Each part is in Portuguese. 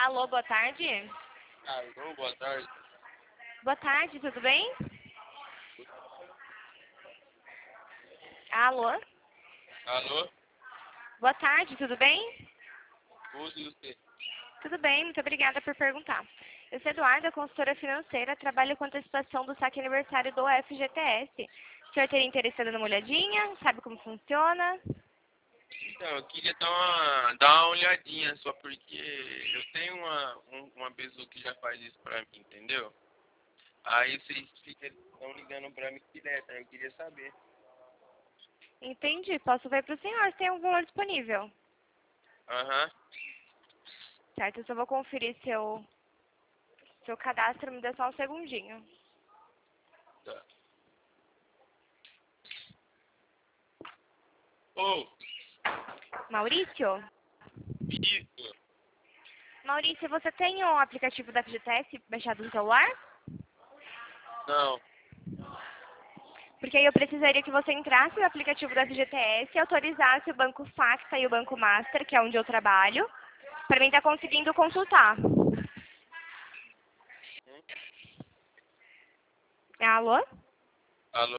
Alô, boa tarde. Alô, boa tarde. Boa tarde, tudo bem? Alô? Alô? Boa tarde, tudo bem? Use você. Tudo bem, muito obrigada por perguntar. Eu sou Eduarda, consultora financeira, trabalho com antecipação do saque aniversário do FGTS. O senhor teria interesse em dar uma olhadinha? Sabe como funciona? Então, eu queria dar uma olhadinha só porque eu tenho uma pessoa que já faz isso pra mim, entendeu? Aí vocês estão ligando pra mim direto, aí eu queria saber. Entendi, posso ver para o senhor se tem algum valor disponível. Aham. Certo, eu só vou conferir seu cadastro, me dê só um segundinho. Tá. Ô, Maurício? isso. Maurício, você tem o aplicativo da FGTS baixado no celular? Não. Porque aí eu precisaria que você entrasse no aplicativo da FGTS e autorizasse o Banco Facta e o Banco Master, que é onde eu trabalho, para mim estar conseguindo consultar. Alô? Alô?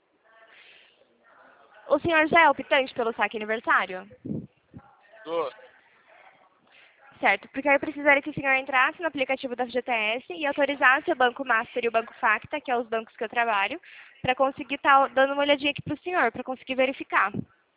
O senhor já é optante pelo saque aniversário? Tô. Certo, porque aí eu precisaria que o senhor entrasse no aplicativo da FGTS e autorizasse o Banco Master e o Banco Facta, que é os bancos que eu trabalho, para conseguir estar dando uma olhadinha aqui para o senhor, para conseguir verificar.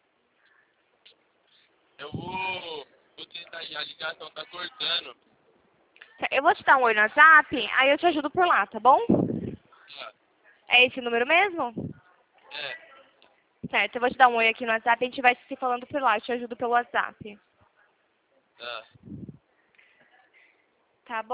Eu vou tentar ir, a ligação tá cortando. Eu vou te dar um oi no WhatsApp, aí eu te ajudo por lá, tá bom? Tá. É esse número mesmo? É. Certo, eu vou te dar um oi aqui no WhatsApp e a gente vai se falando por lá, eu te ajudo pelo WhatsApp. Tá.